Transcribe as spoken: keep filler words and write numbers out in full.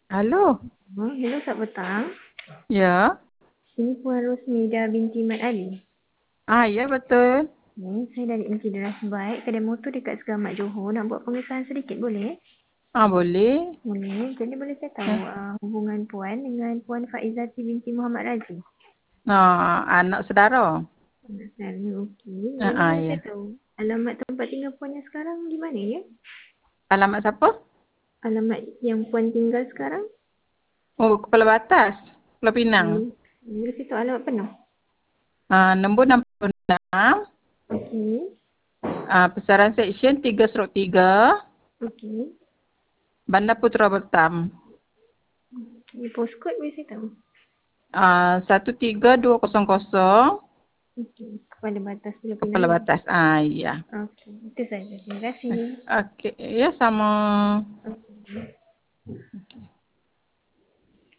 Halo. Oh, hello, selamat petang. Ya. Ini Puan Rosmida binti Mat Ali. Ah, ya betul. Hmm, saya dari M T Deras Baik, kedai motor dekat Segamat Johor. Nak buat pemeriksaan sedikit boleh? Ah, boleh. Boleh. Jadi boleh saya tahu Eh. uh, hubungan Puan dengan Puan Faizati binti Muhammad Razi? Ah, anak saudara. Anak saya, okey. Ah, Jadi ah, boleh saya ya. tahu alamat tempat tinggal Puan yang sekarang di mana ya? Alamat siapa? Alamat yang Puan tinggal sekarang? Oh, Kepala Batas. Pulau Pinang. Hmm. Boleh saya tahu alamat penuh? Ah, nombor enam puluh enam. Okey. Ah, Pesaran Seksyen tiga tiga. Okey. Bandar Putra Bertam. Ini postcode boleh saya tahu? Ah, satu tiga dua kosong kosong. Okey. Kepala Batas Pulau Pinang Kepala ya? Batas. Ah, ya. Okey. Itu saja. Terima kasih. Okey. Ya, sama. Okey.